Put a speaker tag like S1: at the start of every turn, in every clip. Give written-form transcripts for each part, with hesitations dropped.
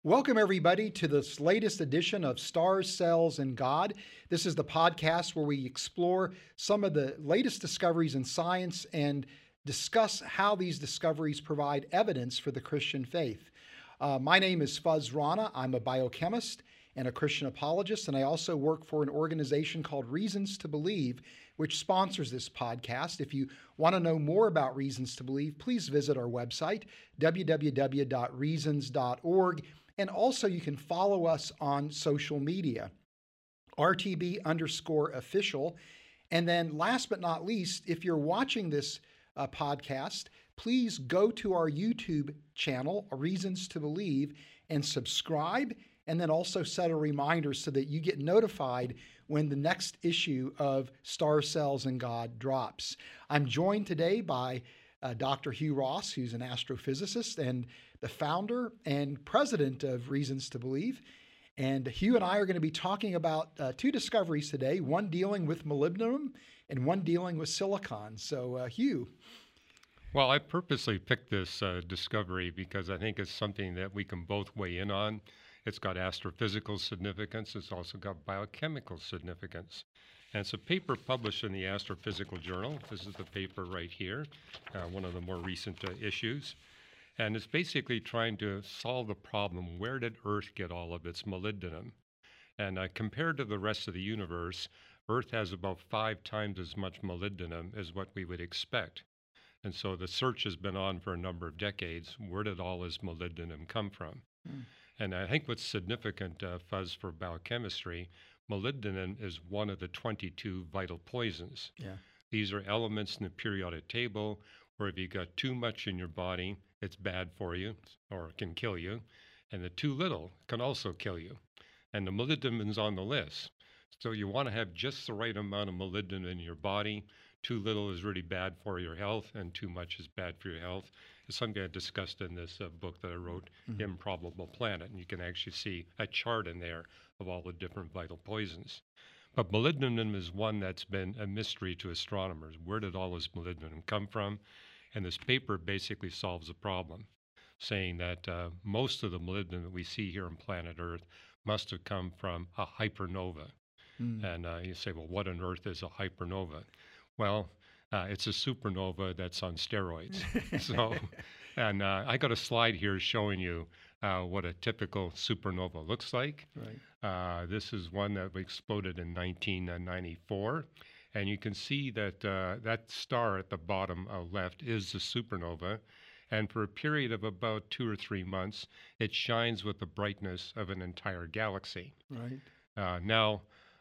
S1: Welcome, everybody, to this latest edition of Stars, Cells, and God. This is the podcast where we explore some of the latest discoveries in science and discuss how these discoveries provide evidence for the Christian faith. My name is Fuz Rana. I'm a biochemist and a Christian apologist, and I also work for an organization called Reasons to Believe, which sponsors this podcast. If you want to know more about Reasons to Believe, please visit our website, www.reasons.org. And also, you can follow us on social media, RTB_official. And then, last but not least, if you're watching this podcast, please go to our YouTube channel, Reasons to Believe, and subscribe. And then also set a reminder so that you get notified when the next issue of Stars, Cells, and God drops. I'm joined today by Dr. Hugh Ross, who's an astrophysicist and the founder and president of Reasons to Believe. And Hugh and I are going to be talking about two discoveries today, one dealing with molybdenum and one dealing with silicon. So, Hugh.
S2: Well, I purposely picked this discovery because I think it's something that we can both weigh in on. It's got astrophysical significance. It's also got biochemical significance. And it's a paper published in the Astrophysical Journal. This is the paper right here, one of the more recent issues. And it's basically trying to solve the problem, where did Earth get all of its molybdenum? And compared to the rest of the universe, Earth has about 5 times as much molybdenum as what we would expect. And so the search has been on for a number of decades. Where did all this molybdenum come from? And I think what's significant, Fuzz, for biochemistry, molybdenum is one of the 22 vital poisons.
S1: Yeah.
S2: These are elements in the periodic table where if you got too much in your body, it's bad for you or it can kill you. And the too little can also kill you. And the molybdenum is on the list. So you want to have just the right amount of molybdenum in your body. Too little is really bad for your health, and too much is bad for your health. It's something I discussed in this book that I wrote, Improbable Planet, and you can actually see a chart in there of all the different vital poisons. But molybdenum is one that's been a mystery to astronomers. Where did all this molybdenum come from? And this paper basically solves the problem, saying that most of the molybdenum that we see here on planet Earth must have come from a hypernova. And you say, well, what on earth is a hypernova? Well, it's a supernova that's on steroids. And I got a slide here showing you what a typical supernova looks like.
S1: Right.
S2: This is one that exploded in 1994. And you can see that that star at the bottom left is the supernova. And for a period of about 2 or 3 months, it shines with the brightness of an entire galaxy.
S1: Right.
S2: Now,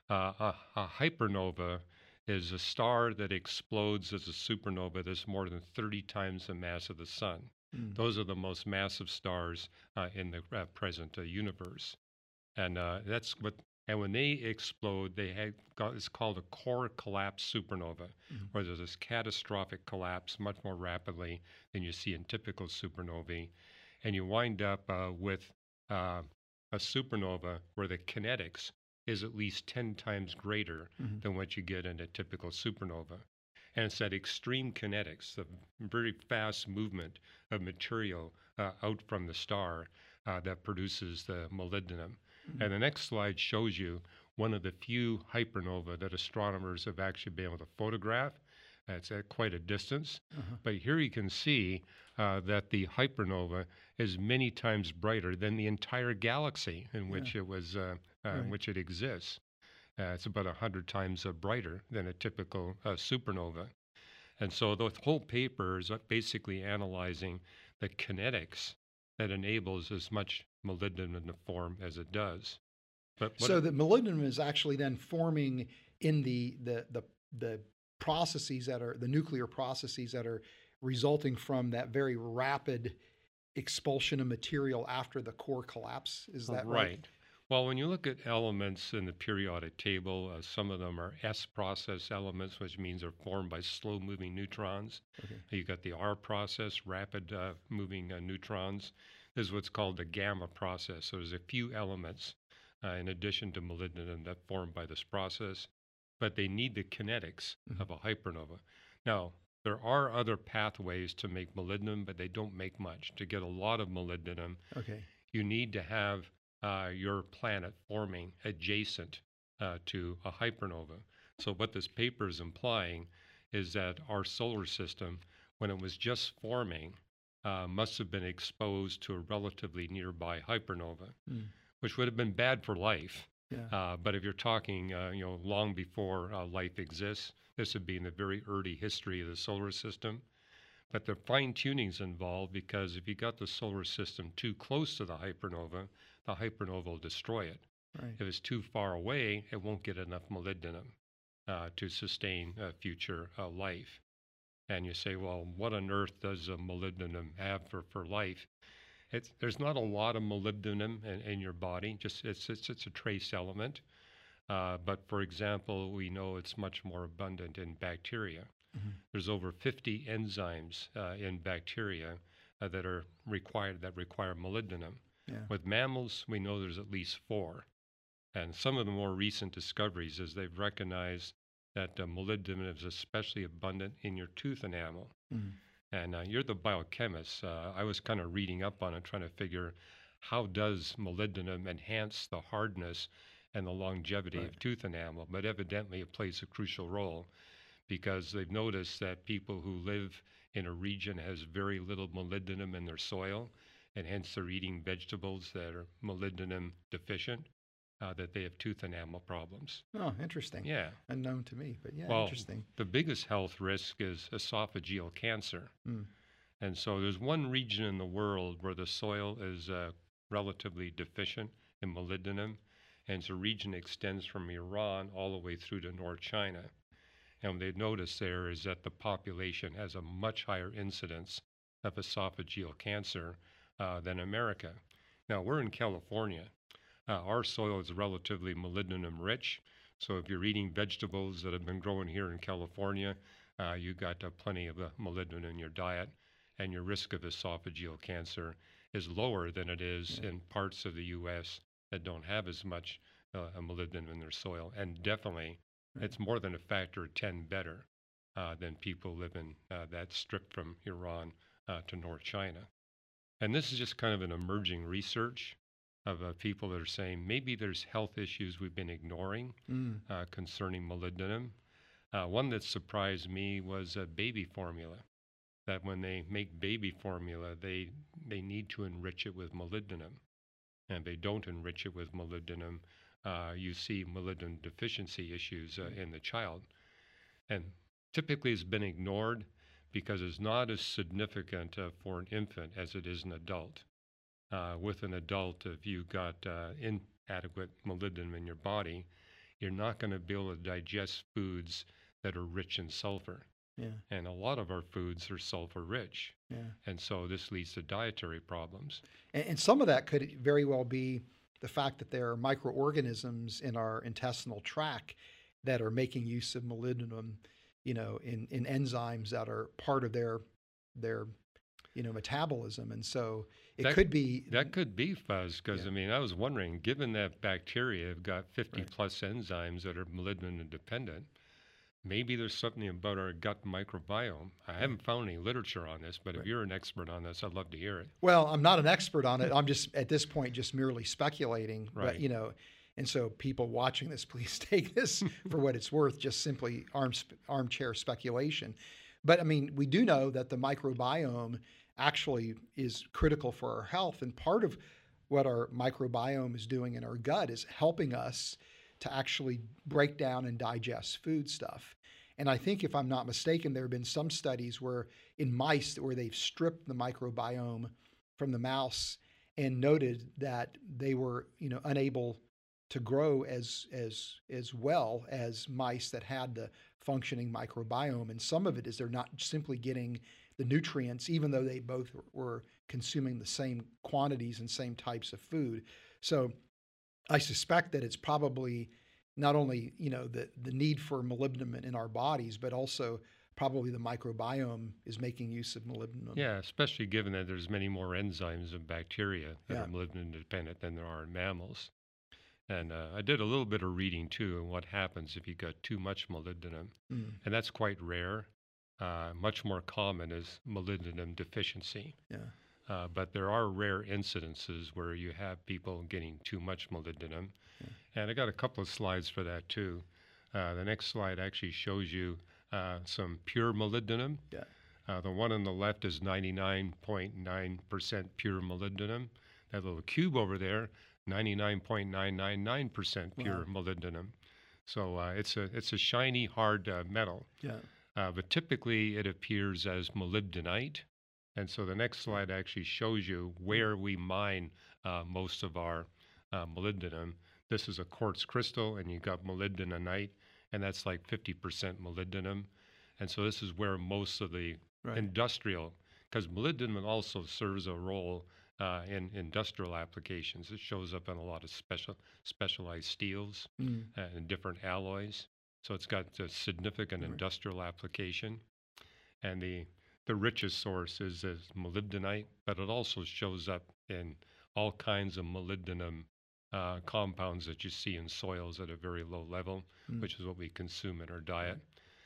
S2: a hypernova is a star that explodes as a supernova that's more than 30 times the mass of the sun. Those are the most massive stars in the present universe. And that's what. And when they explode, it's called a core collapse supernova, where there's this catastrophic collapse much more rapidly than you see in typical supernovae. And you wind up with a supernova where the kinetics is at least 10 times greater than what you get in a typical supernova. And it's that extreme kinetics, the very fast movement of material out from the star that produces the molybdenum. And the next slide shows you one of the few hypernova that astronomers have actually been able to photograph. It's at quite a distance. But here you can see that the hypernova is many times brighter than the entire galaxy in which it was, in which it exists. It's about 100 times brighter than a typical supernova. And so the whole paper is basically analyzing the kinetics that enables as much molybdenum to form as it does. But
S1: So the molybdenum is actually then forming in the processes that are the nuclear processes that are resulting from that very rapid expulsion of material after the core collapse. Is that right?
S2: Well, when you look at elements in the periodic table, some of them are S process elements, which means they're formed by slow-moving neutrons. You've got the R process, rapid moving neutrons. This is what's called the gamma process. So there's a few elements in addition to molybdenum that form by this process, but they need the kinetics of a hypernova. Now, there are other pathways to make molybdenum, but they don't make much. To get a lot of molybdenum, you need to have your planet forming adjacent to a hypernova. So what this paper is implying is that our solar system, when it was just forming, must have been exposed to a relatively nearby hypernova, which would have been bad for life.
S1: Yeah.
S2: But if you're talking, long before life exists, this would be in the very early history of the solar system. But the fine tuning's involved because if you got the solar system too close to the hypernova will destroy it.
S1: Right.
S2: If it's too far away, it won't get enough molybdenum to sustain future life. And you say, well, what on earth does molybdenum have for life? There's not a lot of molybdenum in your body. Just it's a trace element. But for example, we know it's much more abundant in bacteria. There's over 50 enzymes in bacteria that require molybdenum.
S1: Yeah.
S2: With mammals, we know there's at least 4. And some of the more recent discoveries is they've recognized that molybdenum is especially abundant in your tooth enamel. And you're the biochemist. I was kind of reading up on it, trying to figure how does molybdenum enhance the hardness and the longevity of tooth enamel. But evidently it plays a crucial role because they've noticed that people who live in a region has very little molybdenum in their soil, and hence they're eating vegetables that are molybdenum deficient, that they have tooth enamel problems.
S1: Oh, interesting.
S2: Yeah.
S1: Unknown to me, but yeah,
S2: Well,
S1: interesting.
S2: the biggest health risk is esophageal cancer. And so there's one region in the world where the soil is relatively deficient in molybdenum, and it's a region that extends from Iran all the way through to North China. And what they've noticed there is that the population has a much higher incidence of esophageal cancer than America. Now, we're in California. Our soil is relatively molybdenum rich. So if you're eating vegetables that have been grown here in California, you got plenty of molybdenum in your diet, and your risk of esophageal cancer is lower than it is in parts of the U.S. that don't have as much molybdenum in their soil. And definitely, it's more than a factor of 10 better than people living that strip from Iran to North China. And this is just kind of an emerging research of people that are saying maybe there's health issues we've been ignoring concerning molybdenum. One that surprised me was baby formula, that when they make baby formula, they need to enrich it with molybdenum. And if they don't enrich it with molybdenum, you see molybdenum deficiency issues in the child. And typically it's been ignored because it's not as significant for an infant as it is an adult. With an adult, if you've got inadequate molybdenum in your body, you're not going to be able to digest foods that are rich in sulfur.
S1: Yeah.
S2: And a lot of our foods are sulfur rich.
S1: Yeah.
S2: And so this leads to dietary problems.
S1: And some of that could very well be the fact that there are microorganisms in our intestinal tract that are making use of molybdenum, in enzymes that are part of their metabolism. And so it could be.
S2: That could be, Fuzz, because I was wondering, given that bacteria have got 50 plus enzymes that are molybdenum dependent, maybe there's something about our gut microbiome. I haven't found any literature on this, but if you're an expert on this, I'd love to hear it.
S1: Well, I'm not an expert on it. I'm just, at this point, just merely speculating.
S2: Right.
S1: But, and so people watching this, please take this for what it's worth, just simply armchair speculation. But we do know that the microbiome actually is critical for our health. And part of what our microbiome is doing in our gut is helping us to actually break down and digest food stuff. And I think, if I'm not mistaken, there have been some studies where in mice where they've stripped the microbiome from the mouse and noted that they were, unable to grow as well as mice that had the functioning microbiome. And some of it is they're not simply getting the nutrients, even though they both were consuming the same quantities and same types of food. So I suspect that it's probably not only, the need for molybdenum in our bodies, but also probably the microbiome is making use of molybdenum.
S2: Yeah, especially given that there's many more enzymes in bacteria that are molybdenum dependent than there are in mammals. And I did a little bit of reading too on what happens if you got too much molybdenum. And that's quite rare. Much more common is molybdenum deficiency.
S1: Yeah.
S2: But there are rare incidences where you have people getting too much molybdenum. And I got a couple of slides for that too. The next slide actually shows you some pure molybdenum.
S1: Yeah.
S2: The one on the left is 99.9% pure molybdenum. That little cube over there, 99.999% pure molybdenum. So it's a shiny, hard metal.
S1: Yeah.
S2: But typically it appears as molybdenite. And so the next slide actually shows you where we mine most of our molybdenum. This is a quartz crystal, and you've got molybdenite, and that's like 50% molybdenum. And so this is where most of the industrial, because molybdenum also serves a role in industrial applications. It shows up in a lot of specialized steels and different alloys. So it's got a significant industrial application. And the richest source is molybdenite, but it also shows up in all kinds of molybdenum compounds that you see in soils at a very low level, which is what we consume in our diet.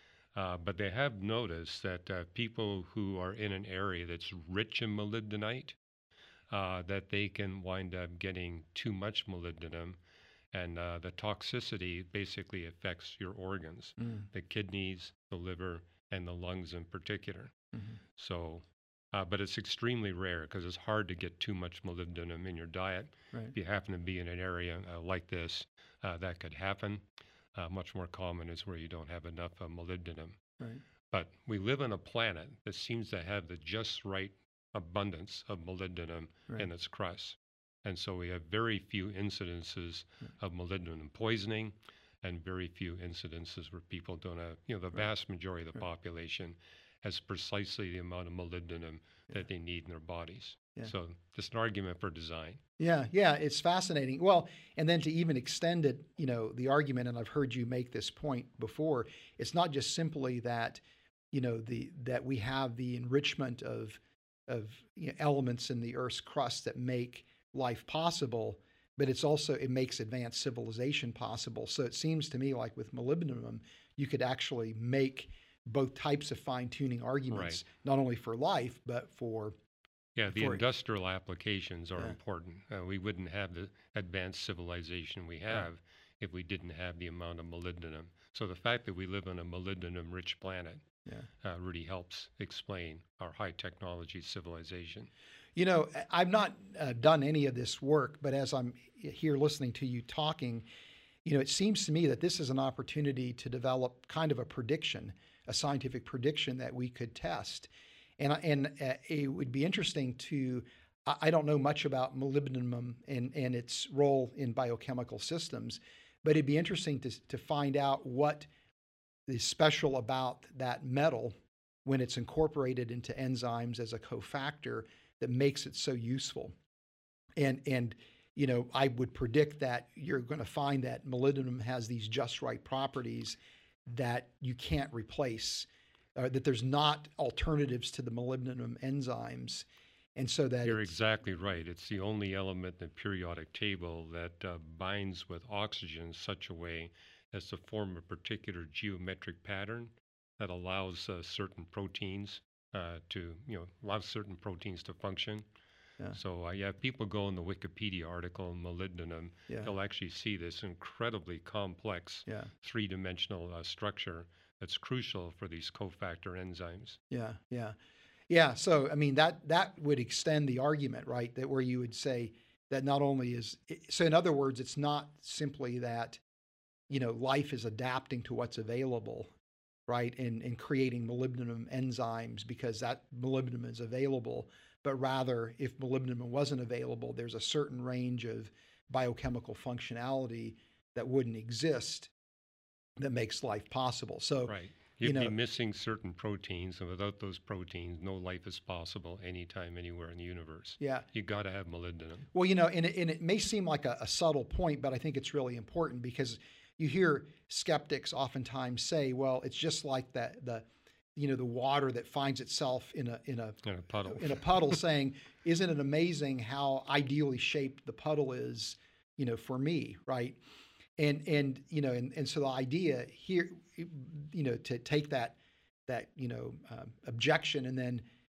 S2: But they have noticed that people who are in an area that's rich in molybdenite, that they can wind up getting too much molybdenum, and the toxicity basically affects your organs, the kidneys, the liver, and the lungs in particular. So, but it's extremely rare because it's hard to get too much molybdenum in your diet. If you happen to be in an area like this, that could happen. Much more common is where you don't have enough molybdenum. But we live on a planet that seems to have the just right abundance of molybdenum in its crust. And so we have very few incidences of molybdenum poisoning and very few incidences where people don't have, the vast majority of the population has precisely the amount of molybdenum that they need in their bodies. So just an argument for design.
S1: Yeah, it's fascinating. Well, and then to even extend it, the argument, and I've heard you make this point before, it's not just simply that, that we have the enrichment of elements in the Earth's crust that make life possible, but it makes advanced civilization possible. So it seems to me like with molybdenum, you could actually make both types of fine-tuning arguments, not only for life, but for...
S2: Yeah, the industrial applications are important. We wouldn't have the advanced civilization we have if we didn't have the amount of molybdenum. So the fact that we live on a molybdenum-rich planet really helps explain our high-technology civilization.
S1: I've not done any of this work, but as I'm here listening to you talking, it seems to me that this is an opportunity to develop kind of a prediction, a scientific prediction that we could test. And it would be interesting I don't know much about molybdenum and its role in biochemical systems, but it'd be interesting to find out what is special about that metal when it's incorporated into enzymes as a cofactor that makes it so useful. And I would predict that you're going to find that molybdenum has these just right properties that you can't replace, that there's not alternatives to the molybdenum enzymes. And so that
S2: you're exactly right. It's the only element in the periodic table that binds with oxygen in such a way as to form a particular geometric pattern that allows certain proteins to function. So if people go in the Wikipedia article on molybdenum, they'll actually see this incredibly complex three-dimensional structure that's crucial for these cofactor enzymes.
S1: Yeah. So, I mean, that would extend the argument, right? That where you would say that not only so in other words, it's not simply that, life is adapting to what's available, right? And creating molybdenum enzymes because that molybdenum is available, but rather if molybdenum wasn't available, there's a certain range of biochemical functionality that wouldn't exist that makes life possible. So,
S2: you'd be missing certain proteins, and without those proteins, no life is possible anytime, anywhere in the universe. You got to have molybdenum.
S1: Well, and it may seem like a subtle point, but I think it's really important because you hear skeptics oftentimes say, "Well, it's just like the water that finds itself in a puddle," saying, "Isn't it amazing how ideally shaped the puddle is, for me, right?" And so the idea here, to take that objection and then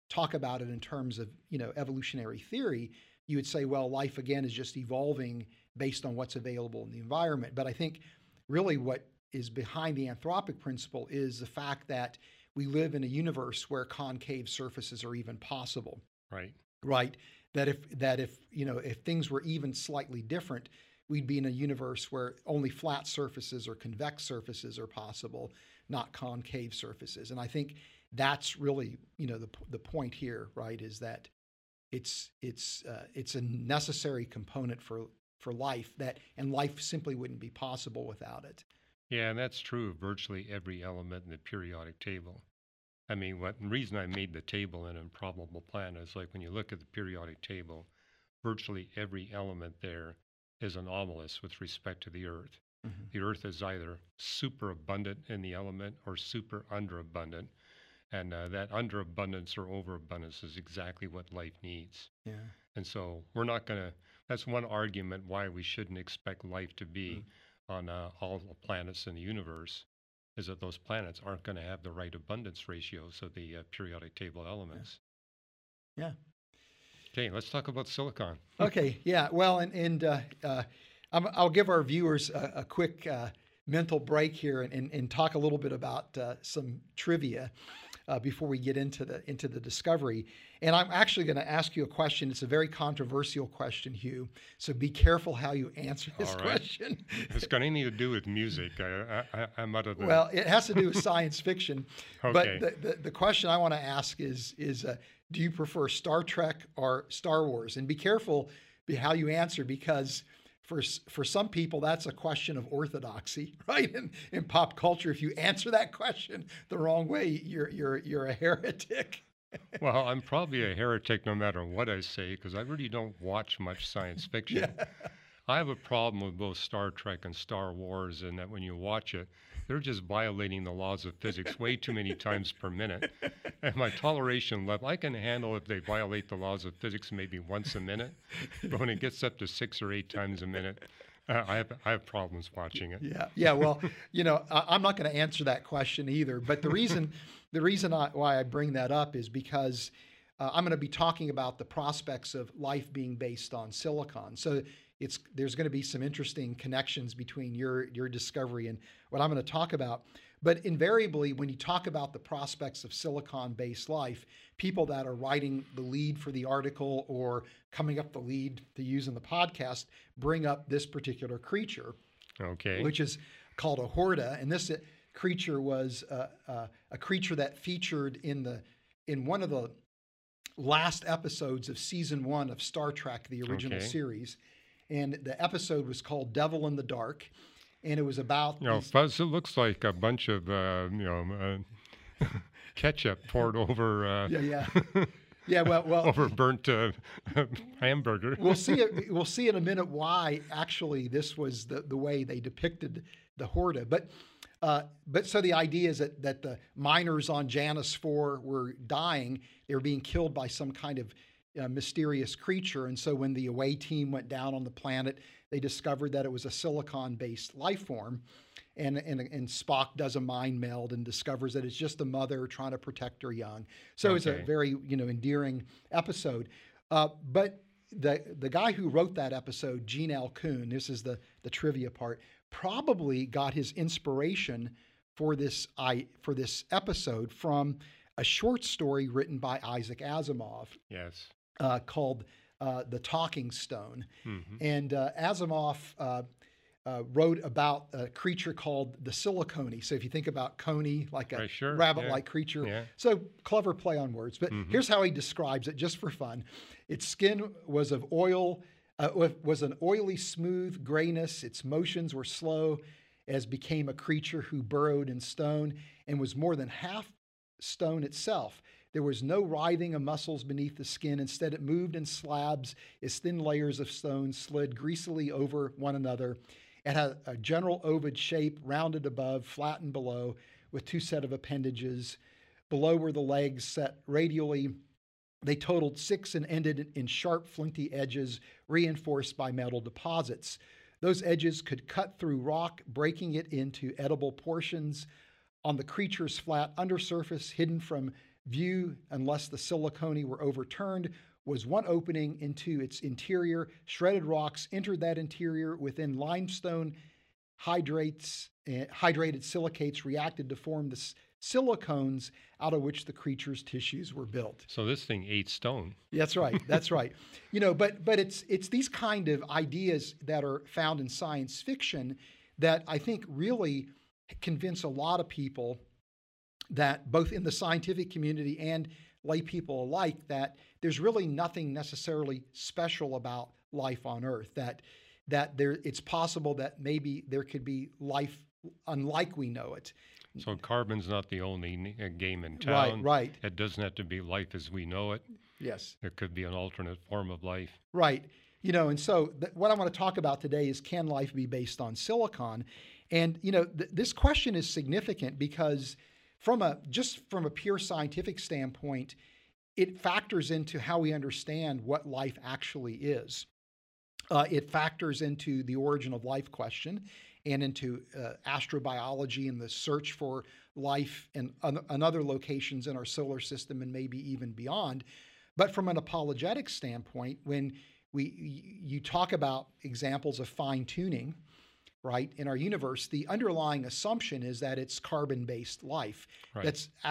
S1: talk about it in terms of, evolutionary theory, you would say, well, life again is just evolving based on what's available in the environment. But I think really what is behind the anthropic principle is the fact that we live in a universe where concave surfaces are even possible.
S2: Right.
S1: Right. That if things were even slightly different, we'd be in a universe where only flat surfaces or convex surfaces are possible, not concave surfaces. And I think that's really, the point here, right, is that it's a necessary component for life, and life simply wouldn't be possible without it.
S2: Yeah, and that's true of virtually every element in the periodic table. I mean, the reason I made the table in Improbable Planet is like when you look at the periodic table, virtually every element there is anomalous with respect to the Earth.
S1: Mm-hmm.
S2: The Earth is either super abundant in the element or super underabundant. And that underabundance or overabundance is exactly what life needs.
S1: Yeah.
S2: And so we're not going to, that's one argument why we shouldn't expect life to be on all the planets in the universe, is that those planets aren't going to have the right abundance ratios of the periodic table elements.
S1: Yeah.
S2: Okay, let's talk about silicon.
S1: Okay, yeah. Well, I'll give our viewers a quick mental break here and talk a little bit about some trivia before we get into the discovery. And I'm actually going to ask you a question. It's a very controversial question, Hugh. So be careful how you answer this question.
S2: It's got anything to do with music. I'm out of the...
S1: Well, it has to do with science fiction.
S2: Okay.
S1: But the question I want to ask is do you prefer Star Trek or Star Wars? And be careful how you answer, because for some people, that's a question of orthodoxy, right? In pop culture, if you answer that question the wrong way, you're a heretic.
S2: Well, I'm probably a heretic no matter what I say, because I really don't watch much science fiction.
S1: Yeah.
S2: I have a problem with both Star Trek and Star Wars in that when you watch it, they're just violating the laws of physics way too many times per minute. And my toleration level, I can handle if they violate the laws of physics maybe once a minute, but when it gets up to 6 or 8 times a minute, I have problems watching it.
S1: Yeah. Well, I'm not going to answer that question either. But the reason why I bring that up is because I'm going to be talking about the prospects of life being based on silicon. So there's going to be some interesting connections between your discovery and what I'm going to talk about. But invariably, when you talk about the prospects of silicon-based life, people that are writing the lead for the article or coming up the lead to use in the podcast bring up this particular creature,
S2: okay,
S1: which is called a Horta. And this creature was a creature that featured in one of the last episodes of season 1 of Star Trek, the original series. And the episode was called Devil in the Dark. And it was about...
S2: Fuzz, it looks like a bunch of, ketchup poured over...
S1: Yeah, well,
S2: over burnt hamburger.
S1: We'll see in a minute why actually this was the way they depicted the Horta. But so the idea is that the miners on Janus 4 were dying. They were being killed by some kind of mysterious creature. And so when the away team went down on the planet, they discovered that it was a silicon-based life form. And Spock does a mind meld and discovers that it's just a mother trying to protect her young. So It's a very endearing episode. But the guy who wrote that episode, Gene L. Kuhn, this is the trivia part, probably got his inspiration for this episode from a short story written by Isaac Asimov.
S2: Yes.
S1: Called The Talking Stone.
S2: Mm-hmm.
S1: And Asimov wrote about a creature called the Silicone. So if you think about coney, like a rabbit-like creature. Yeah. So clever play on words. But here's how he describes it, just for fun. Its skin was of oil, was an oily, smooth grayness. Its motions were slow, as became a creature who burrowed in stone, and was more than half stone itself. There was no writhing of muscles beneath the skin. Instead, it moved in slabs as thin layers of stone slid greasily over one another. It had a general ovoid shape, rounded above, flattened below, with 2 sets of appendages. Below were the legs set radially. They totaled 6 and ended in sharp, flinty edges, reinforced by metal deposits. Those edges could cut through rock, breaking it into edible portions. On the creature's flat undersurface, hidden from view, unless the silicone were overturned, was one opening into its interior. Shredded rocks entered that interior within limestone. Hydrated silicates reacted to form the silicones out of which the creature's tissues were built.
S2: So this thing ate stone.
S1: That's right. That's right. But it's these kind of ideas that are found in science fiction that I think really convince a lot of people, that both in the scientific community and lay people alike, that there's really nothing necessarily special about life on Earth, that it's possible that maybe there could be life unlike we know it.
S2: So carbon's not the only game in town.
S1: Right.
S2: It doesn't have to be life as we know it.
S1: Yes.
S2: It could be an alternate form of life.
S1: Right. And so what I want to talk about today is, can life be based on silicon? And, this question is significant because from a pure scientific standpoint, it factors into how we understand what life actually is. It factors into the origin of life question and into astrobiology and the search for life in other locations in our solar system and maybe even beyond. But from an apologetic standpoint, when you talk about examples of fine tuning, right, in our universe, the underlying assumption is that it's carbon-based life.
S2: Right.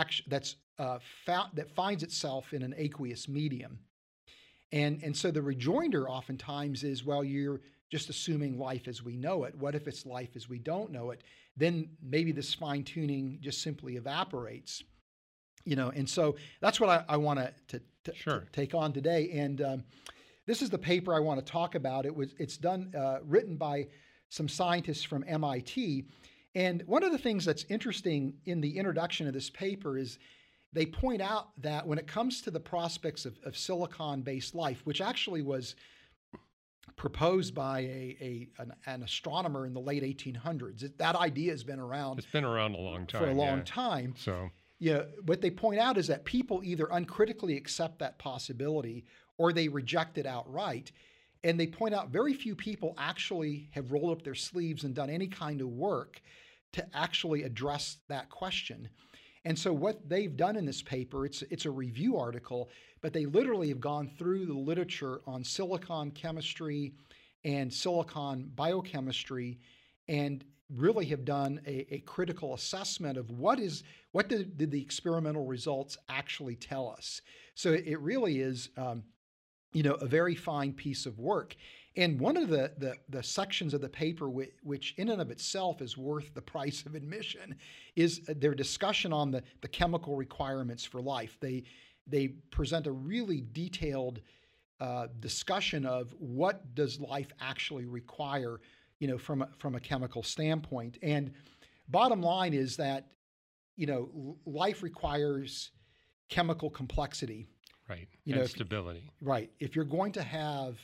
S1: That finds itself in an aqueous medium. And so the rejoinder oftentimes is, well, you're just assuming life as we know it. What if it's life as we don't know it? Then maybe this fine tuning just simply evaporates. And so that's what I want to take on today. And this is the paper I want to talk about. It's written by some scientists from MIT. And one of the things that's interesting in the introduction of this paper is they point out that when it comes to the prospects of silicon-based life, which actually was proposed by an astronomer in the late 1800s, that idea has been around.
S2: It's been around a long time.
S1: For a long time.
S2: So,
S1: what they point out is that people either uncritically accept that possibility or they reject it outright. And they point out very few people actually have rolled up their sleeves and done any kind of work to actually address that question. And so what they've done in this paper, it's a review article, but they literally have gone through the literature on silicon chemistry and silicon biochemistry and really have done a critical assessment of what did the experimental results actually tell us. So it really is a very fine piece of work. And one of the sections of the paper, which in and of itself is worth the price of admission, is their discussion on the chemical requirements for life. They present a really detailed discussion of what does life actually require, from a chemical standpoint. And bottom line is that, life requires chemical complexity.
S2: Right. And stability.
S1: Right. If you're going to have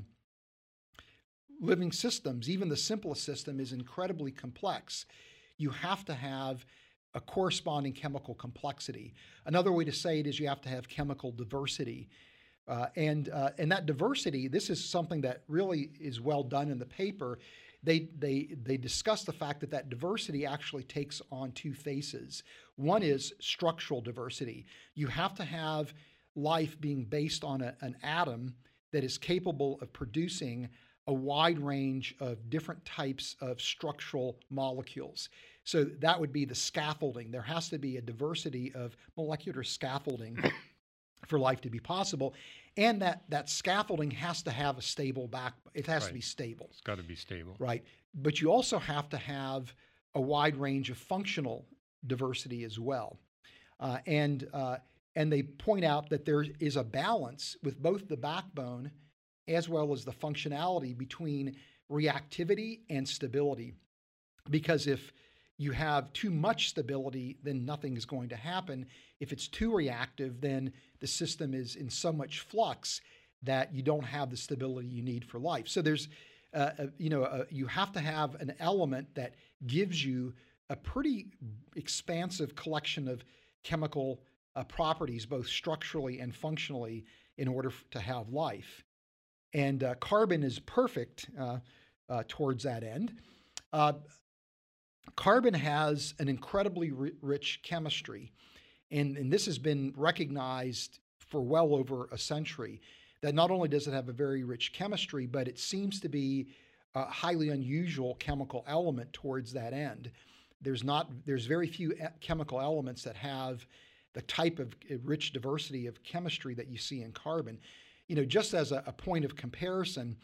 S1: living systems, even the simplest system is incredibly complex. You have to have a corresponding chemical complexity. Another way to say it is you have to have chemical diversity. And that diversity, this is something that really is well done in the paper. They discuss the fact that diversity actually takes on two faces. One is structural diversity. You have to have life being based on an atom that is capable of producing a wide range of different types of structural molecules. So that would be the scaffolding. There has to be a diversity of molecular scaffolding for life to be possible. And that scaffolding has to have a stable backbone. It has to be stable.
S2: It's got to be stable.
S1: Right. But you also have to have a wide range of functional diversity as well. And they point out that there is a balance with both the backbone as well as the functionality between reactivity and stability. Because if you have too much stability, then nothing is going to happen. If it's too reactive, then the system is in so much flux that you don't have the stability you need for life. So there's, you have to have an element that gives you a pretty expansive collection of chemical properties, both structurally and functionally, in order to have life. And carbon is perfect towards that end. Carbon has an incredibly rich chemistry. And this has been recognized for well over a century, that not only does it have a very rich chemistry, but it seems to be a highly unusual chemical element towards that end. There's very few chemical elements that have the type of rich diversity of chemistry that you see in carbon. Just as a point of comparison,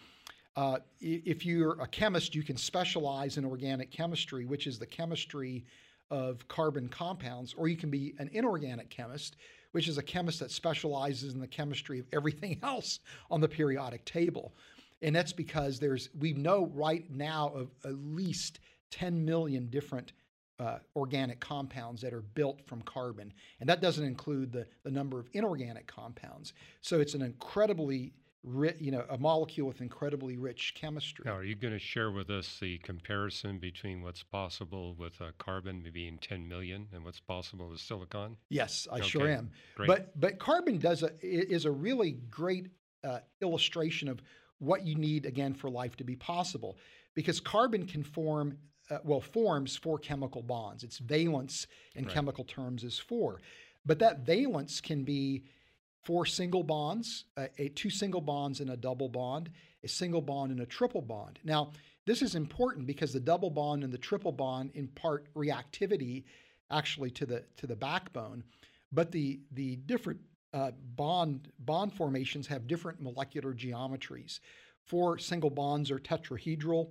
S1: if you're a chemist, you can specialize in organic chemistry, which is the chemistry of carbon compounds, or you can be an inorganic chemist, which is a chemist that specializes in the chemistry of everything else on the periodic table. And that's because we know right now of at least 10 million different organic compounds that are built from carbon. And that doesn't include the number of inorganic compounds. So it's an incredibly a molecule with incredibly rich chemistry.
S2: Now, are you going to share with us the comparison between what's possible with carbon being 10 million and what's possible with silicon?
S1: Yes, I sure am.
S2: Great.
S1: But carbon is a really great illustration of what you need, again, for life to be possible, because carbon can forms 4 chemical bonds. Its valence in chemical terms is 4, but that valence can be 4 single bonds, 2 single bonds and a double bond, a single bond and a triple bond. Now, this is important because the double bond and the triple bond impart reactivity actually to the backbone, but the different bond formations have different molecular geometries. 4 single bonds are tetrahedral.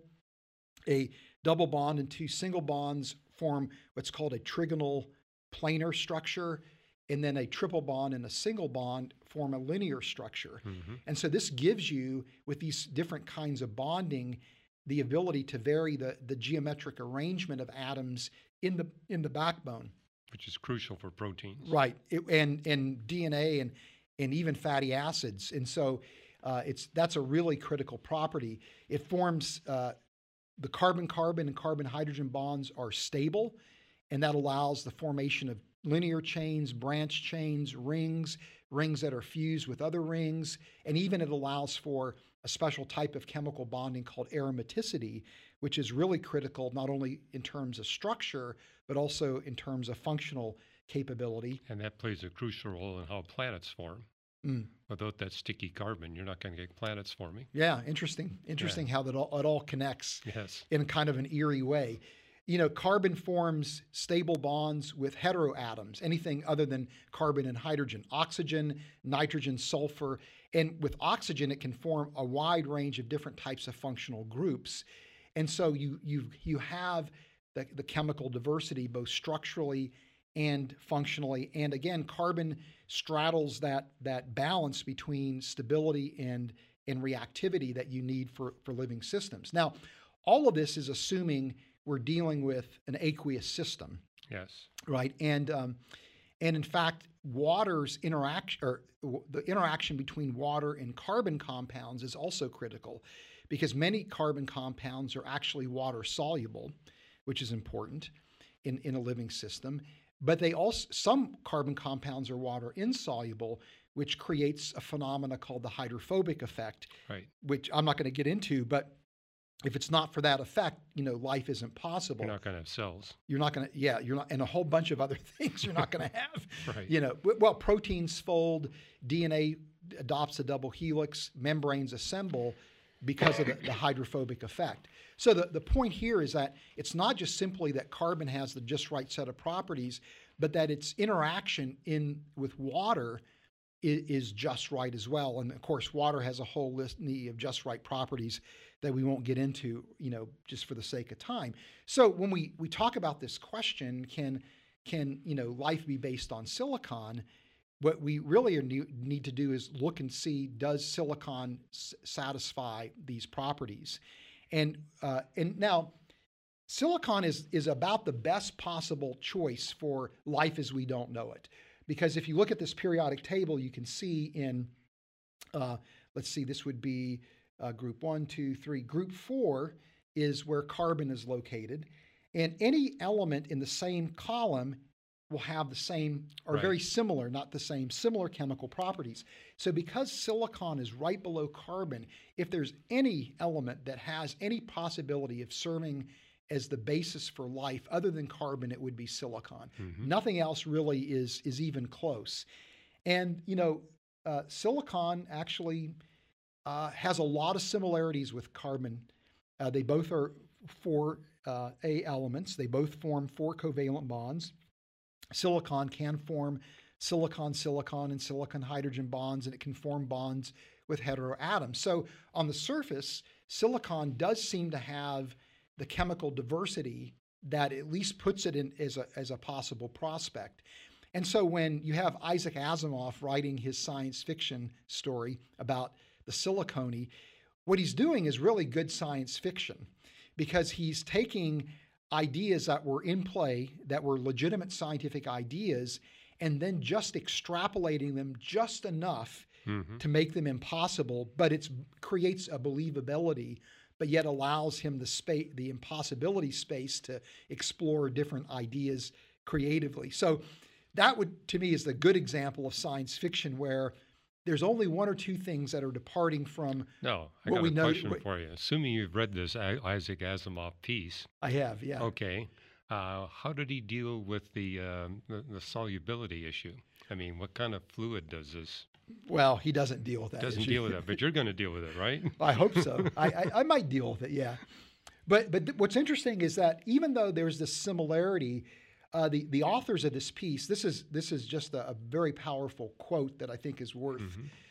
S1: A double bond and 2 single bonds form what's called a trigonal planar structure. And then a triple bond and a single bond form a linear structure. Mm-hmm. And so this gives you, with these different kinds of bonding, the ability to vary the geometric arrangement of atoms in the backbone.
S2: Which is crucial for proteins.
S1: Right, and DNA and even fatty acids. And so that's a really critical property. It forms the carbon-carbon and carbon-hydrogen bonds are stable, and that allows the formation of linear chains, branch chains, rings that are fused with other rings, and even it allows for a special type of chemical bonding called aromaticity, which is really critical not only in terms of structure, but also in terms of functional capability.
S2: And that plays a crucial role in how planets form. Without that sticky carbon, you're not going to get planets forming.
S1: Yeah, interesting how it all connects in kind of an eerie way. Carbon forms stable bonds with heteroatoms, anything other than carbon and hydrogen, oxygen, nitrogen, sulfur. And with oxygen, it can form a wide range of different types of functional groups. And so you have the chemical diversity, both structurally and functionally. And again, carbon straddles that balance between stability and reactivity that you need for living systems. Now, all of this is assuming we're dealing with an aqueous system.
S2: Yes.
S1: Right. And in fact, water's interaction, or the interaction between water and carbon compounds, is also critical, because many carbon compounds are actually water soluble, which is important in a living system. But some carbon compounds are water insoluble, which creates a phenomena called the hydrophobic effect, which I'm not going to get into, but if it's not for that effect, life isn't possible.
S2: You're not going to have cells.
S1: You're not, and a whole bunch of other things you're not going to have.
S2: Right.
S1: Well, proteins fold, DNA adopts a double helix, membranes assemble because of the hydrophobic effect. So the point here is that it's not just simply that carbon has the just right set of properties, but that its interaction with water is just right as well. And of course, water has a whole litany of just right properties that we won't get into, just for the sake of time. So when we talk about this question, can life be based on silicon? What we really need to do is look and see, does silicon satisfy these properties? And now, silicon is about the best possible choice for life as we don't know it. Because if you look at this periodic table, you can see in, let's see, this would be group 1, 2, 3. Group 4 is where carbon is located. And any element in the same column will have the same, or very similar, not the same, similar chemical properties. So because silicon is right below carbon, if there's any element that has any possibility of serving as the basis for life. Other than carbon, it would be silicon.
S2: Mm-hmm.
S1: Nothing else really is even close. And silicon actually has a lot of similarities with carbon. They both are 4A elements. They both form 4 covalent bonds. Silicon can form silicon-silicon and silicon-hydrogen bonds, and it can form bonds with heteroatoms. So on the surface, silicon does seem to have the chemical diversity that at least puts it in as a possible prospect. And so when you have Isaac Asimov writing his science fiction story about the silicon, what he's doing is really good science fiction, because he's taking ideas that were in play, that were legitimate scientific ideas, and then just extrapolating them just enough to make them impossible, but it creates a believability, but yet allows him the impossibility space to explore different ideas creatively. So that would, to me, is the good example of science fiction where there's only one or two things that are departing from
S2: No, I
S1: what
S2: got
S1: we
S2: a
S1: know.
S2: question for you. Assuming you've read this Isaac Asimov piece.
S1: I have, yeah.
S2: Okay. How did he deal with the solubility issue? I mean, what kind of fluid does this?
S1: Well, he doesn't deal with that.
S2: Doesn't
S1: issue.
S2: deal with that, but you're going to deal with it, right?
S1: I hope so. I might deal with it, yeah. But what's interesting is that even though there's this similarity, the authors of this piece, this is just a very powerful quote that I think is worth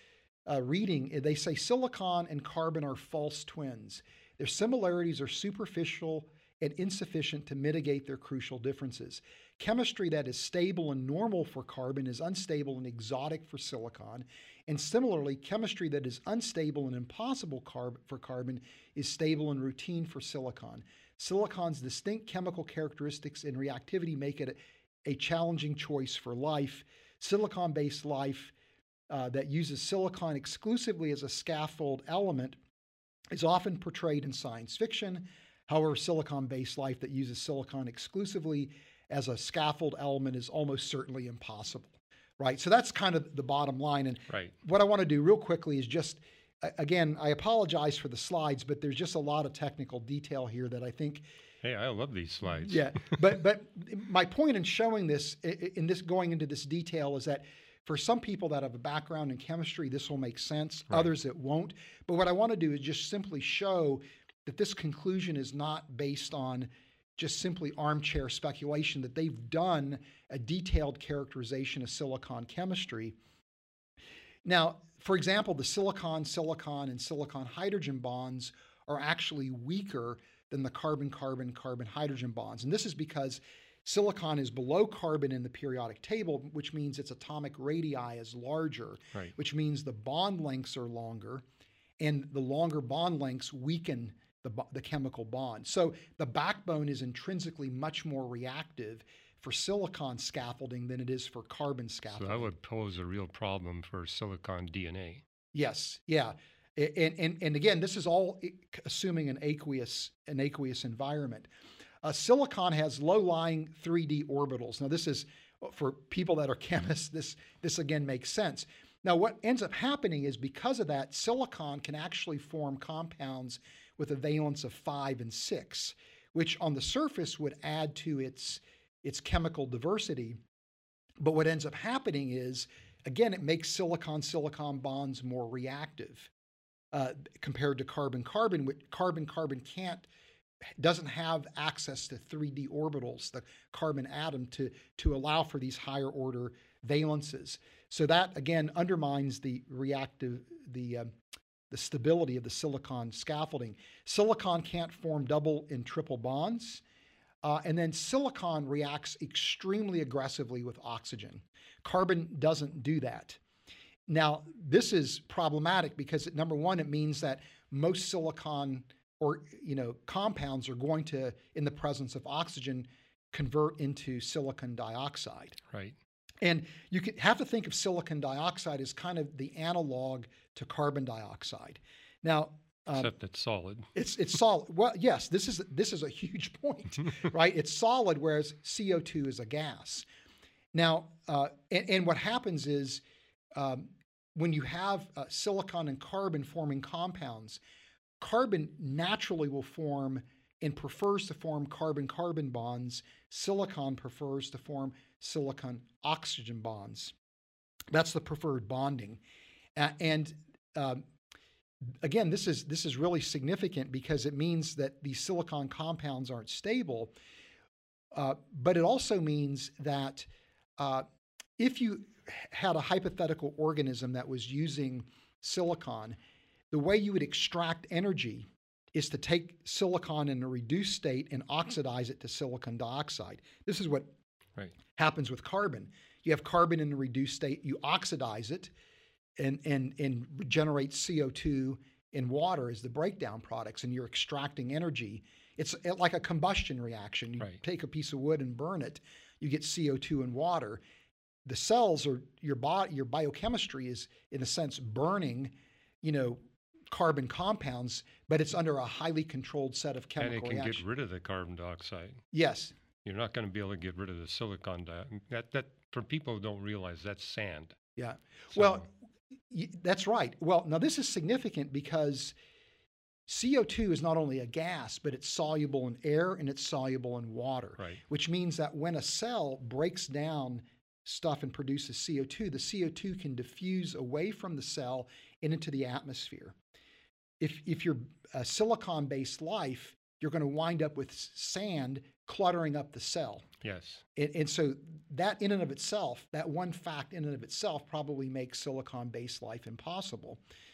S1: reading. They say silicon and carbon are false twins. Their similarities are superficial and insufficient to mitigate their crucial differences. Chemistry that is stable and normal for carbon is unstable and exotic for silicon. And similarly, chemistry that is unstable and impossible for carbon is stable and routine for silicon. Silicon's distinct chemical characteristics and reactivity make it a challenging choice for life. Silicon-based life that uses silicon exclusively as a scaffold element is often portrayed in science fiction. However, silicon-based life that uses silicon exclusively as a scaffold element is almost certainly impossible, right? So that's kind of the bottom line. And what I want to do real quickly is just, again, I apologize for the slides, but there's just a lot of technical detail here that I think.
S2: Hey, I love these slides.
S1: Yeah, but my point in showing this, going into this detail, is that for some people that have a background in chemistry, this will make sense. Right. Others, it won't. But what I want to do is just simply show that this conclusion is not based on just simply armchair speculation, that they've done a detailed characterization of silicon chemistry. Now, for example, the silicon-silicon and silicon-hydrogen bonds are actually weaker than the carbon-carbon-carbon-hydrogen bonds. And this is because silicon is below carbon in the periodic table, which means its atomic radii is larger, which means the bond lengths are longer, and the longer bond lengths weaken the chemical bond. So the backbone is intrinsically much more reactive for silicon scaffolding than it is for carbon scaffolding.
S2: So that would pose a real problem for silicon DNA.
S1: Yes, yeah. And again, this is all assuming an aqueous environment. Silicon has low-lying 3D orbitals. Now, this is, for people that are chemists, this again makes sense. Now, what ends up happening is, because of that, silicon can actually form compounds with a valence of 5 and 6, which on the surface would add to its chemical diversity. But what ends up happening is, again, it makes silicon-silicon bonds more reactive compared to carbon-carbon. Carbon-carbon doesn't have access to 3D orbitals, the carbon atom, to allow for these higher order valences. So that, again, undermines the stability of the silicon scaffolding. Silicon can't form double and triple bonds. And then silicon reacts extremely aggressively with oxygen. Carbon doesn't do that. Now, this is problematic because, number one, it means that most silicon compounds are going to, in the presence of oxygen, convert into silicon dioxide.
S2: Right.
S1: And you have to think of silicon dioxide as kind of the analog to carbon dioxide. Now,
S2: except it's solid.
S1: It's solid. Well, yes, this is a huge point, right? It's solid, whereas CO2 is a gas. Now, and what happens is when you have silicon and carbon forming compounds, carbon naturally will form and prefers to form carbon-carbon bonds. Silicon prefers to form silicon-oxygen bonds. That's the preferred bonding. And again, this is really significant because it means that these silicon compounds aren't stable. But it also means that if you had a hypothetical organism that was using silicon, the way you would extract energy is to take silicon in a reduced state and oxidize it to silicon dioxide. This is what happens with carbon. You have carbon in a reduced state, you oxidize it and generate CO2 and water as the breakdown products, and you're extracting energy. It's like a combustion reaction. You take a piece of wood and burn it, you get CO2 and water. The cells or your biochemistry is, in a sense, burning, carbon compounds, but it's under a highly controlled set of chemical reactions.
S2: And it can get rid of the carbon dioxide.
S1: Yes.
S2: You're not going to be able to get rid of the silicon dioxide. That for people who don't realize, that's sand.
S1: Yeah. So, well, that's right. Well, now this is significant because CO2 is not only a gas, but it's soluble in air and it's soluble in water, which means that when a cell breaks down stuff and produces CO2, the CO2 can diffuse away from the cell and into the atmosphere. If you're a silicon-based life, you're going to wind up with sand cluttering up the cell.
S2: Yes.
S1: And so that in and of itself, that one fact in and of itself probably makes silicon-based life impossible.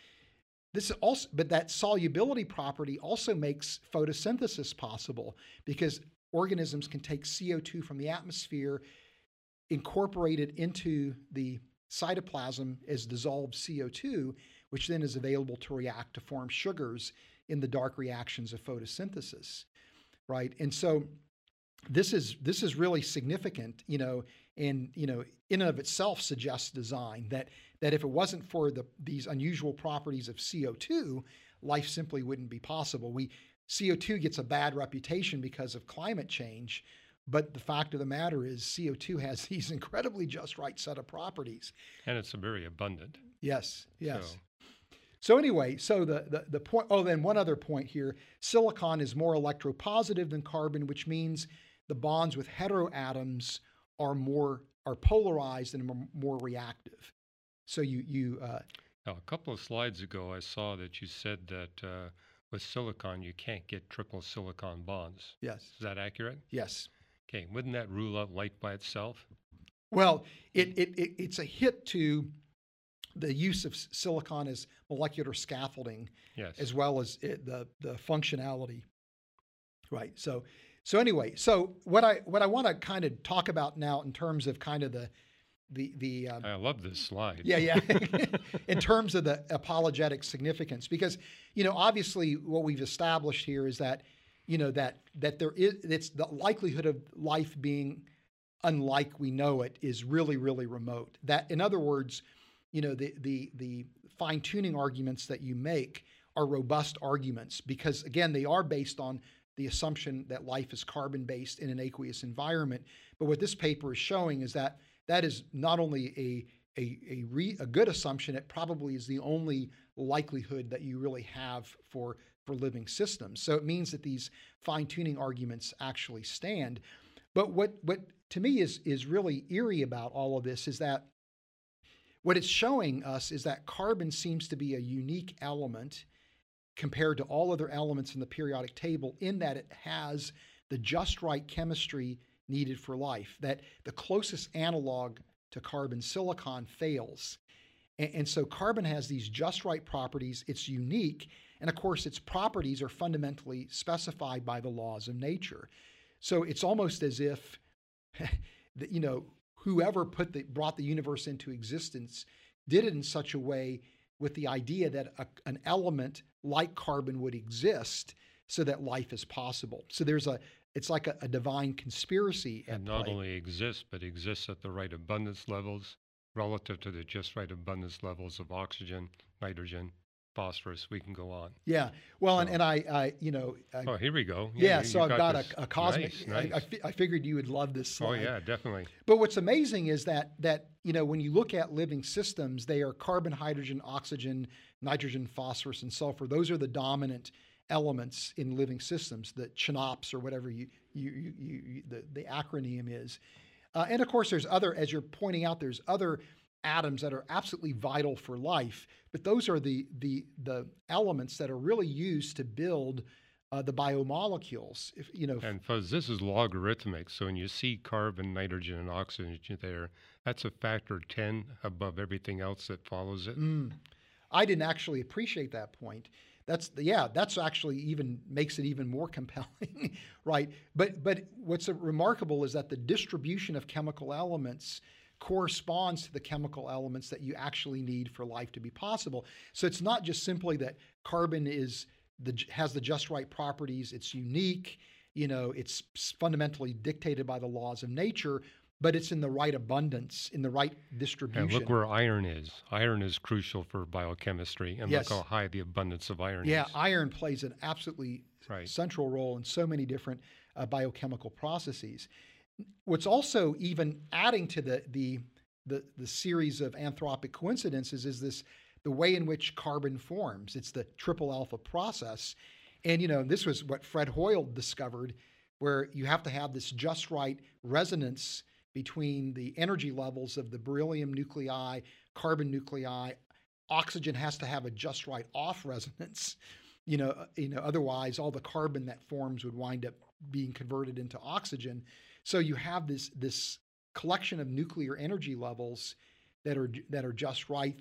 S1: But that solubility property also makes photosynthesis possible because organisms can take CO2 from the atmosphere, incorporate it into the cytoplasm as dissolved CO2, which then is available to react to form sugars in the dark reactions of photosynthesis, right? And so this is really significant, and in and of itself suggests design that if it wasn't for these unusual properties of CO2, life simply wouldn't be possible. CO2 gets a bad reputation because of climate change, but the fact of the matter is CO2 has these incredibly just right set of properties.
S2: And it's very abundant.
S1: Yes. So anyway, so the point, then one other point here, silicon is more electropositive than carbon, which means the bonds with heteroatoms are polarized and more reactive. So
S2: now, a couple of slides ago, I saw that you said that with silicon, you can't get triple silicon bonds.
S1: Yes.
S2: Is that accurate?
S1: Yes.
S2: Okay. Wouldn't that rule out light by itself?
S1: Well, it's a hit to the use of silicon as molecular scaffolding, as well as the functionality. Right. So anyway, so what I want to kind of talk about now in terms of kind of the
S2: I love this slide.
S1: Yeah. In terms of the apologetic significance, because obviously what we've established here is that that it's the likelihood of life being unlike we know it is really, really remote. That, in other words, the fine-tuning arguments that you make are robust arguments because, again, they are based on the assumption that life is carbon-based in an aqueous environment. But what this paper is showing is that is not only a good assumption, it probably is the only likelihood that you really have for living systems. So it means that these fine-tuning arguments actually stand. But what to me is really eerie about all of this is that what it's showing us is that carbon seems to be a unique element compared to all other elements in the periodic table in that it has the just right chemistry needed for life, that the closest analog to carbon, silicon, fails. And so carbon has these just right properties. It's unique. And of course, its properties are fundamentally specified by the laws of nature. So it's almost as if, whoever brought the universe into existence did it in such a way with the idea that an element like carbon would exist so that life is possible. So it's like a divine conspiracy at
S2: play. And not
S1: play.
S2: only exists, but exists at the right abundance levels relative to the just right abundance levels of oxygen, nitrogen, phosphorus. We can go on.
S1: Yeah. Well,
S2: So-
S1: and I
S2: Oh, here we go.
S1: so
S2: you
S1: I've got
S2: this.
S1: a cosmic.
S2: Nice.
S1: I figured you would love this slide.
S2: Oh yeah, definitely.
S1: But what's amazing is that when you look at living systems, they are carbon, hydrogen, oxygen, nitrogen, phosphorus, and sulfur. Those are the dominant elements in living systems, the CHNOPS or whatever the acronym is. And of course, there's other, as you're pointing out, there's other atoms that are absolutely vital for life, but those are the elements that are really used to build the biomolecules.
S2: And Fuzz, this is logarithmic. So when you see carbon, nitrogen, and oxygen there, that's a factor 10 above everything else that follows it.
S1: I didn't actually appreciate that point. That's actually even makes it even more compelling, right? But what's remarkable is that the distribution of chemical elements corresponds to the chemical elements that you actually need for life to be possible. So it's not just simply that carbon has the just right properties, it's unique, it's fundamentally dictated by the laws of nature, but it's in the right abundance, in the right distribution.
S2: And look where iron is. Iron is crucial for biochemistry, and
S1: yes.
S2: Look how high the abundance of iron is.
S1: Yeah, iron plays an absolutely central role in so many different biochemical processes. What's also even adding to the series of anthropic coincidences is the way in which carbon forms. It's the triple alpha process. And this was what Fred Hoyle discovered, where you have to have this just right resonance between the energy levels of the beryllium nuclei, carbon nuclei. Oxygen has to have a just right off resonance. Otherwise all the carbon that forms would wind up being converted into oxygen. So you have this collection of nuclear energy levels that are just right.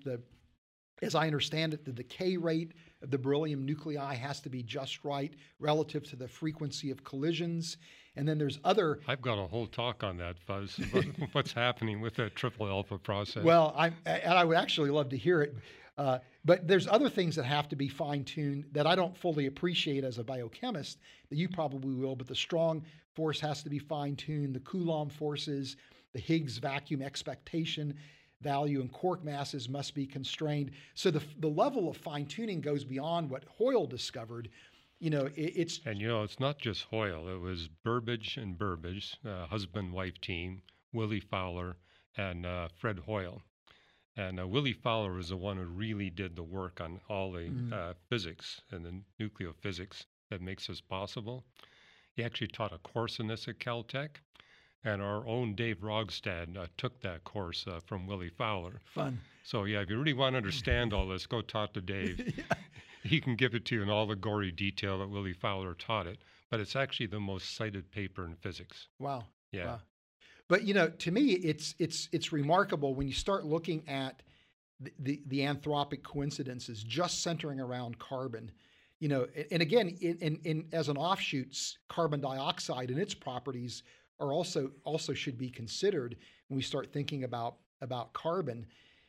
S1: As I understand it, the decay rate of the beryllium nuclei has to be just right relative to the frequency of collisions. And then there's other...
S2: I've got a whole talk on that, Fuzz, about what's happening with that triple alpha process.
S1: Well, I would actually love to hear it. But there's other things that have to be fine-tuned that I don't fully appreciate as a biochemist, that you probably will, but the strong force has to be fine-tuned, the Coulomb forces, the Higgs vacuum expectation value and quark masses must be constrained. So the level of fine-tuning goes beyond what Hoyle discovered. It's
S2: not just Hoyle. It was Burbage and Burbage, husband-wife team, Willie Fowler and Fred Hoyle. And Willie Fowler was the one who really did the work on all the physics and the nucleophysics that makes this possible. He actually taught a course in this at Caltech. And our own Dave Rogstad took that course from Willie Fowler.
S1: Fun.
S2: So if you really want to understand all this, go talk to Dave. He can give it to you in all the gory detail that Willie Fowler taught it. But it's actually the most cited paper in physics.
S1: Wow.
S2: Yeah.
S1: Wow. But to me, it's remarkable when you start looking at the anthropic coincidences just centering around carbon. And again, in as an offshoot, carbon dioxide and its properties are also should be considered when we start thinking about carbon.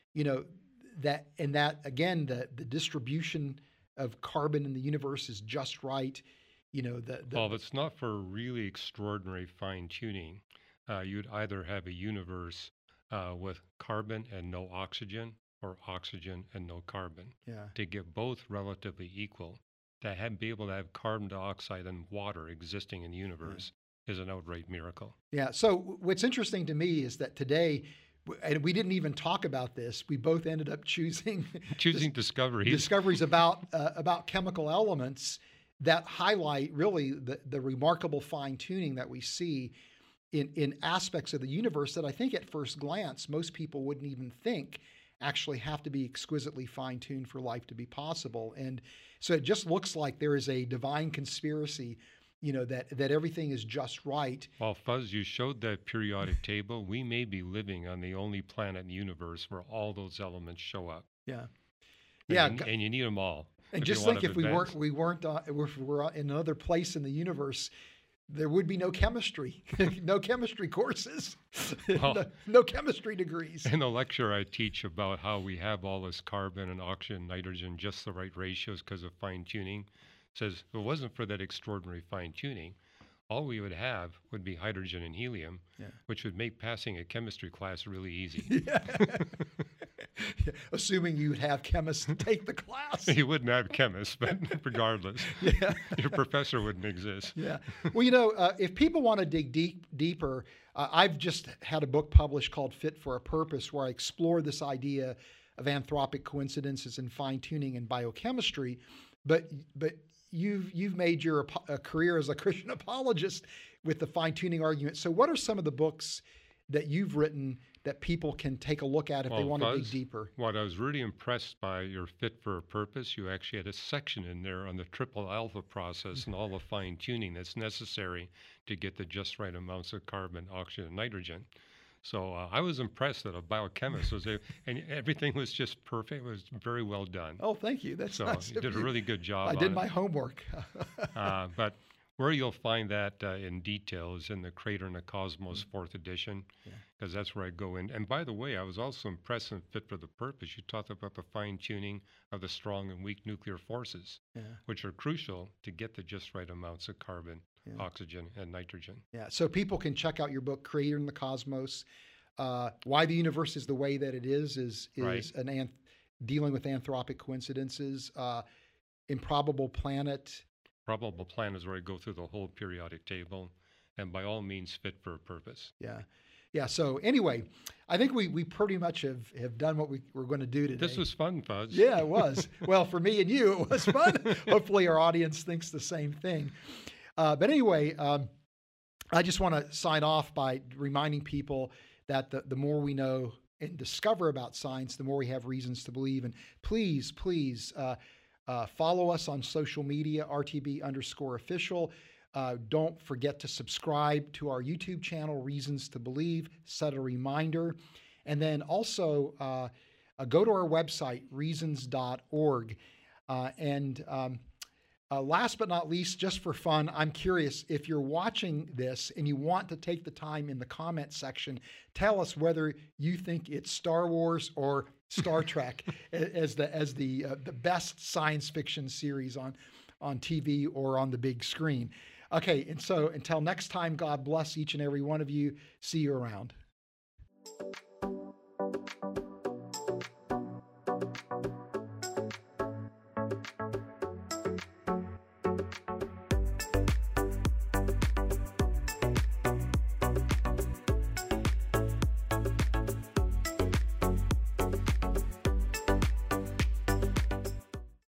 S1: That again, the distribution of carbon in the universe is just right.
S2: Well, if it's not for really extraordinary fine tuning, you'd either have a universe with carbon and no oxygen, or oxygen and no carbon.
S1: Yeah.
S2: To get both relatively equal, be able to have carbon dioxide and water existing in the universe is an outright miracle.
S1: Yeah. So what's interesting to me is that today, and we didn't even talk about this, we both ended up choosing discoveries about chemical elements that highlight really the remarkable fine tuning that we see in aspects of the universe that I think at first glance most people wouldn't even think actually have to be exquisitely fine tuned for life to be possible. And so it just looks like there is a divine conspiracy, that everything is just right.
S2: Well, Fuzz, you showed that periodic table. We may be living on the only planet in the universe where all those elements show up.
S1: Yeah.
S2: And you need them all.
S1: And just think if we weren't in another place in the universe, there would be no chemistry, no chemistry courses, no chemistry degrees.
S2: In the lecture I teach about how we have all this carbon and oxygen, nitrogen, just the right ratios because of fine tuning, says if it wasn't for that extraordinary fine tuning, all we would have would be hydrogen and helium, which would make passing a chemistry class really easy.
S1: Assuming you'd have chemists take the class.
S2: You wouldn't have chemists, but regardless, your professor wouldn't exist.
S1: Yeah. Well, if people want to dig deeper, I've just had a book published called Fit for a Purpose, where I explore this idea of anthropic coincidences and fine tuning in biochemistry. But you've made your a career as a Christian apologist with the fine-tuning argument. So what are some of the books that you've written that people can take a look at if they want to dig deeper?
S2: What I was really impressed by your Fit for a Purpose, you actually had a section in there on the triple alpha process and all the fine tuning that's necessary to get the just right amounts of carbon, oxygen, and nitrogen. So I was impressed that a biochemist was there, and everything was just perfect. It was very well done.
S1: Oh, thank you. That's
S2: so
S1: nice
S2: you did a really good job.
S1: I did my homework.
S2: But where you'll find that in detail is in the Crater and the Cosmos 4th edition, because that's where I go in. And by the way, I was also impressed in Fit for the Purpose. You talked about the fine-tuning of the strong and weak nuclear forces, which are crucial to get the just right amounts of carbon, oxygen, and nitrogen.
S1: Yeah, so people can check out your book, Creator and the Cosmos. Why the Universe is the Way That It is right. Dealing with anthropic coincidences, Improbable Planet.
S2: Probable Planet is where I go through the whole periodic table, and by all means fit for a purpose.
S1: Yeah. So anyway, I think we pretty much have done what we were going to do today.
S2: This was fun, Fudge.
S1: Yeah, it was. Well, for me and you, it was fun. Hopefully our audience thinks the same thing. But anyway, I just want to sign off by reminding people that the more we know and discover about science, the more we have reasons to believe. And please, follow us on social media, RTB_official. Don't forget to subscribe to our YouTube channel, Reasons to Believe. Set a reminder. And then also go to our website, reasons.org. Last but not least, just for fun, I'm curious if you're watching this and you want to take the time in the comment section, tell us whether you think it's Star Wars or Star Trek as the best science fiction series on TV or on the big screen. Okay, and so until next time, God bless each and every one of you. See you around.